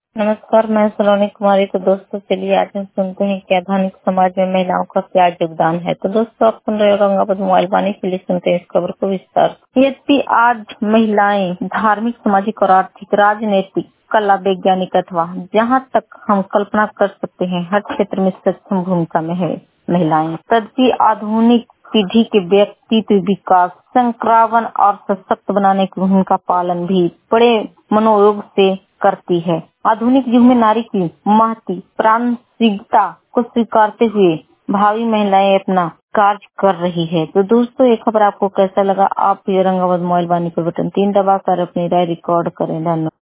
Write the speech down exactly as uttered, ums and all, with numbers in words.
नमस्कार, मैं सलोनी कुमारी। तो दोस्तों चलिए आज हम सुनते हैं कि आधुनिक समाज में महिलाओं का क्या योगदान है। तो दोस्तों आप सुन रहे हो गंगापत मोबाइल वाणी के लिए, सुनते हैं इस खबर को विस्तार। यद्यपि आज महिलाएं धार्मिक, सामाजिक और आर्थिक, राजनीतिक, कला, वैज्ञानिक अथवा जहां तक हम कल्पना कर सकते हैं हर क्षेत्र में सक्षम भूमिका में है महिलाएं, तदपि आधुनिक पीढ़ी के व्यक्तित्व विकास, संक्रामण और सशक्त बनाने की भूमिका पालन भी बड़े मनोयोग से करती है। आधुनिक युग में नारी की महती प्रासंगिकता को स्वीकारते हुए भावी महिलाएं अपना कार्य कर रही है। तो दोस्तों ये खबर आपको कैसा लगा? आप ये रंगावत मोबाइल वाणी पर बटन तीन दबाकर अपनी राय रिकॉर्ड करें। धन्यवाद।